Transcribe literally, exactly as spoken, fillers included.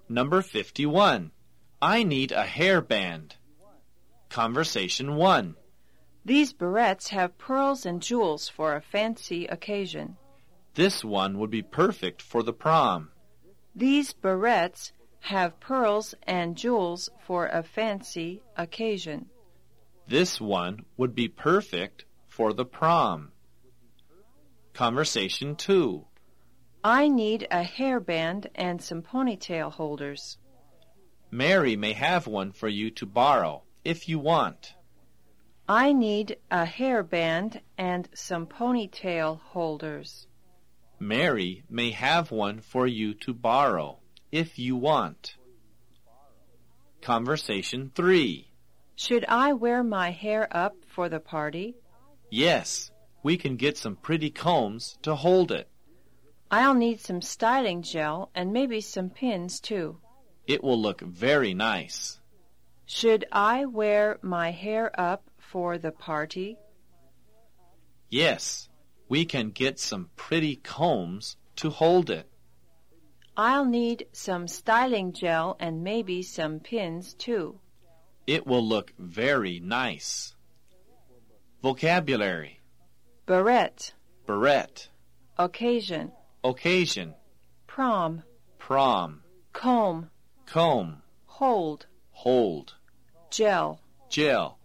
Number fifty-one. I need a hairband. Conversation one. These barrettes have pearls and jewels for a fancy occasion. This one would be perfect for the prom. These barrettes have pearls and jewels for a fancy occasion. This one would be perfect for the prom. Conversation two. I need a hairband and some ponytail holders. Mary may have one for you to borrow, if you want. I need a hairband and some ponytail holders. Mary may have one for you to borrow, if you want. Conversation three. Should I wear my hair up for the party? Yes, we can get some pretty combs to hold it. I'll need some styling gel and maybe some pins, too. It will look very nice. Should I wear my hair up for the party? Yes, we can get some pretty combs to hold it. I'll need some styling gel and maybe some pins, too. It will look very nice. Vocabulary. Barrette. Barrette. Occasion. Occasion. Prom. Prom. Comb. Comb. Hold. Hold. Gel. Gel.